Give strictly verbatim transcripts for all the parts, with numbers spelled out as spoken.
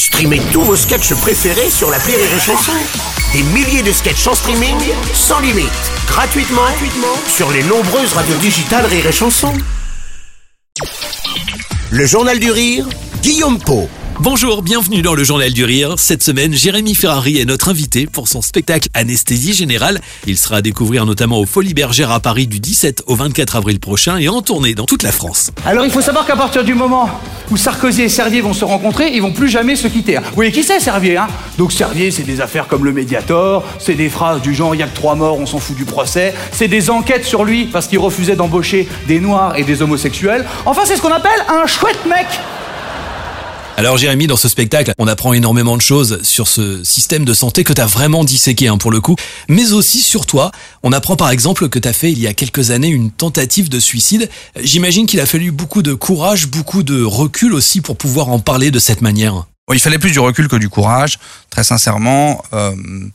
Streamez tous vos sketchs préférés sur l'appli Rire et Chanson. Des milliers de sketchs en streaming, sans limite, gratuitement, gratuitement sur les nombreuses radios digitales Rire et Chanson. Le Journal du Rire, Guillaume Pau. Bonjour, bienvenue dans le Journal du Rire. Cette semaine, Jérémy Ferrari est notre invité pour son spectacle Anesthésie Générale. Il sera à découvrir notamment aux Folies Bergères à Paris du dix-sept au vingt-quatre avril prochain et en tournée dans toute la France. Alors il faut savoir qu'à partir du moment où Sarkozy et Servier vont se rencontrer, ils vont plus jamais se quitter. Vous voyez qui c'est Servier hein Donc Servier, c'est des affaires comme le Mediator, c'est des phrases du genre « il y a que trois morts, on s'en fout du procès », c'est des enquêtes sur lui parce qu'il refusait d'embaucher des noirs et des homosexuels. Enfin, c'est ce qu'on appelle un chouette mec. Alors Jérémy, dans ce spectacle, on apprend énormément de choses sur ce système de santé que t'as vraiment disséqué hein, pour le coup, mais aussi sur toi. On apprend par exemple que t'as fait il y a quelques années une tentative de suicide. J'imagine qu'il a fallu beaucoup de courage, beaucoup de recul aussi pour pouvoir en parler de cette manière. Bon, il fallait plus du recul que du courage, très sincèrement. Euh,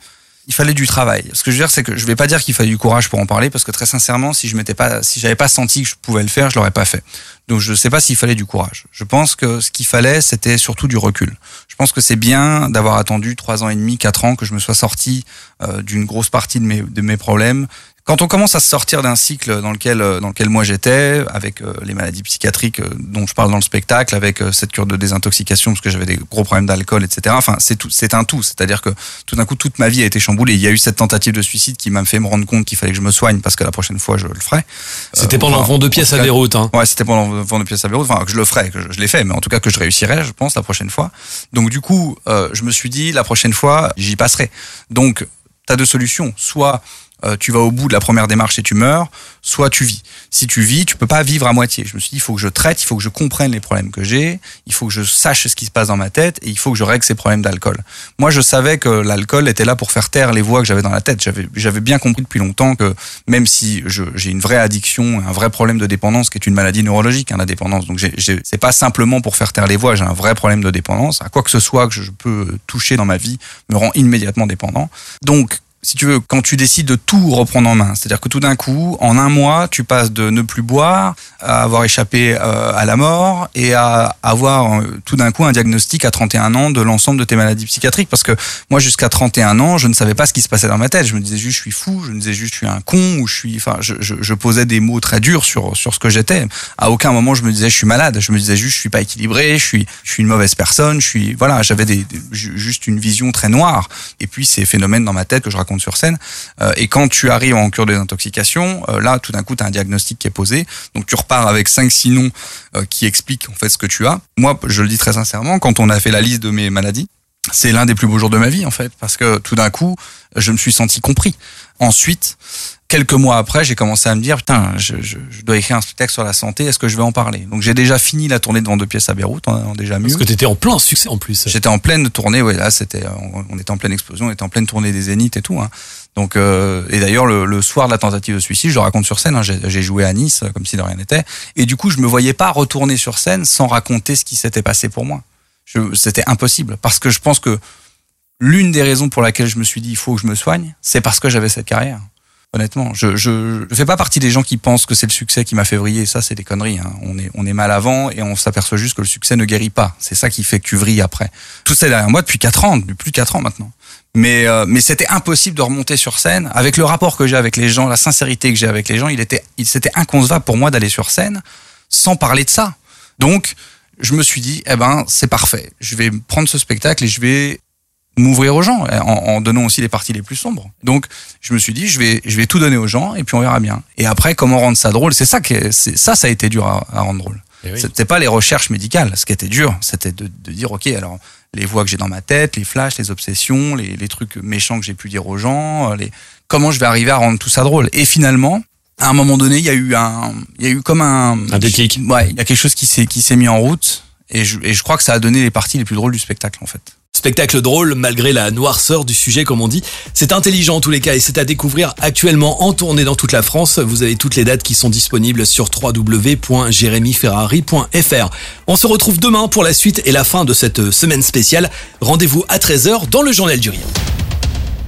il fallait du travail. Ce que je veux dire, c'est que je vais pas dire qu'il fallait du courage pour en parler, parce que très sincèrement, si je m'étais pas, si j'avais pas senti que je pouvais le faire, je l'aurais pas fait. Donc je sais pas s'il fallait du courage. Je pense que ce qu'il fallait, c'était surtout du recul. Je pense que c'est bien d'avoir attendu trois ans et demi, quatre ans que je me sois sorti euh, d'une grosse partie de mes de mes problèmes. Quand on commence à se sortir d'un cycle dans lequel dans lequel moi j'étais, avec euh, les maladies psychiatriques euh, dont je parle dans le spectacle, avec euh, cette cure de désintoxication parce que j'avais des gros problèmes d'alcool, et cetera. Enfin, c'est tout, c'est un tout. C'est-à-dire que tout d'un coup, toute ma vie a été chamboulée. Il y a eu cette tentative de suicide qui m'a fait me rendre compte qu'il fallait que je me soigne parce que la prochaine fois, je le ferai. C'était euh, pendant enfin, le vent de pièces à Beyrouth. Hein. Ouais, c'était pendant le vent de pièces à Beyrouth. Enfin, que je le ferai, que je, je l'ai fait, mais en tout cas que je réussirai, je pense, la prochaine fois. Donc du coup, euh, je me suis dit, la prochaine fois, j'y passerai. Donc, t'as deux solutions. Soit Euh, tu vas au bout de la première démarche et tu meurs, soit tu vis. Si tu vis, tu peux pas vivre à moitié. Je me suis dit, il faut que je traite, il faut que je comprenne les problèmes que j'ai, il faut que je sache ce qui se passe dans ma tête et il faut que je règle ces problèmes d'alcool. Moi, je savais que l'alcool était là pour faire taire les voix que j'avais dans la tête. J'avais, j'avais bien compris depuis longtemps que même si je, j'ai une vraie addiction, un vrai problème de dépendance qui est une maladie neurologique, hein, la dépendance. Donc, j'ai, j'ai, c'est pas simplement pour faire taire les voix, j'ai un vrai problème de dépendance. À quoi que ce soit que je peux toucher dans ma vie me rend immédiatement dépendant. Donc, si tu veux, quand tu décides de tout reprendre en main, c'est-à-dire que tout d'un coup, en un mois, tu passes de ne plus boire à avoir échappé euh, à la mort et à avoir euh, tout d'un coup un diagnostic à trente et un ans de l'ensemble de tes maladies psychiatriques. Parce que moi, jusqu'à trente et un ans, je ne savais pas ce qui se passait dans ma tête. Je me disais juste, je suis fou, je me disais juste, je suis un con, ou je suis, enfin, je, je, je posais des mots très durs sur sur ce que j'étais. À aucun moment, je me disais, je suis malade. Je me disais juste, je suis pas équilibré, je suis, je suis une mauvaise personne, je suis, voilà, j'avais des, des juste une vision très noire. Et puis ces phénomènes dans ma tête que je raconte sur scène. Euh, et quand tu arrives en cure de désintoxication, euh, là, tout d'un coup, tu as un diagnostic qui est posé. Donc, tu repars avec cinq six noms euh, qui expliquent en fait ce que tu as. Moi, je le dis très sincèrement, quand on a fait la liste de mes maladies, c'est l'un des plus beaux jours de ma vie, en fait, parce que tout d'un coup, je me suis senti compris. Ensuite, quelques mois après, j'ai commencé à me dire, putain, je, je, je dois écrire un spectacle sur la santé, est-ce que je vais en parler? Donc j'ai déjà fini la tournée de Vent de pièces à Beyrouth, en, en déjà mieux. Parce que t'étais en plein succès en plus. J'étais en pleine tournée, ouais, là, c'était, on, on était en pleine explosion, on était en pleine tournée des Zéniths et tout, hein. Donc, euh, et d'ailleurs, le, le soir de la tentative de suicide, je le raconte sur scène, hein, j'ai, j'ai joué à Nice, comme si de rien n'était, et du coup, je me voyais pas retourner sur scène sans raconter ce qui s'était passé pour moi. Je, c'était impossible, parce que je pense que l'une des raisons pour laquelle je me suis dit, il faut que je me soigne, c'est parce que j'avais cette carrière. Honnêtement, je, je, je fais pas partie des gens qui pensent que c'est le succès qui m'a fait vriller. Ça, c'est des conneries, hein. On est, on est mal avant et on s'aperçoit juste que le succès ne guérit pas. C'est ça qui fait que tu vrilles après. Tout ça est derrière moi depuis quatre ans, depuis plus de quatre ans maintenant. Mais, euh, mais c'était impossible de remonter sur scène. Avec le rapport que j'ai avec les gens, la sincérité que j'ai avec les gens, il était, il, c'était inconcevable pour moi d'aller sur scène sans parler de ça. Donc, je me suis dit, eh ben, c'est parfait. Je vais prendre ce spectacle et je vais m'ouvrir aux gens, en, en donnant aussi les parties les plus sombres. Donc, je me suis dit, je vais, je vais tout donner aux gens et puis on verra bien. Et après, comment rendre ça drôle? C'est ça que, c'est, ça, ça a été dur à, à rendre drôle. Oui. C'était pas les recherches médicales. Ce qui était dur, c'était de, de dire, ok, alors, les voix que j'ai dans ma tête, les flashs, les obsessions, les, les trucs méchants que j'ai pu dire aux gens, les, comment je vais arriver à rendre tout ça drôle? Et finalement, à un moment donné, il y a eu un, il y a eu comme un, un déclic. Ouais, il y a quelque chose qui s'est, qui s'est mis en route. Et je, et je crois que ça a donné les parties les plus drôles du spectacle, en fait. Spectacle drôle malgré la noirceur du sujet comme on dit. C'est intelligent en tous les cas et c'est à découvrir actuellement en tournée dans toute la France. Vous avez toutes les dates qui sont disponibles sur w w w point jérémy ferrari point f r. On se retrouve demain pour la suite et la fin de cette semaine spéciale. Rendez-vous à treize heures dans le Journal du Rire.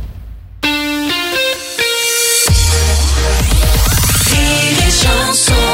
Rire et chanson.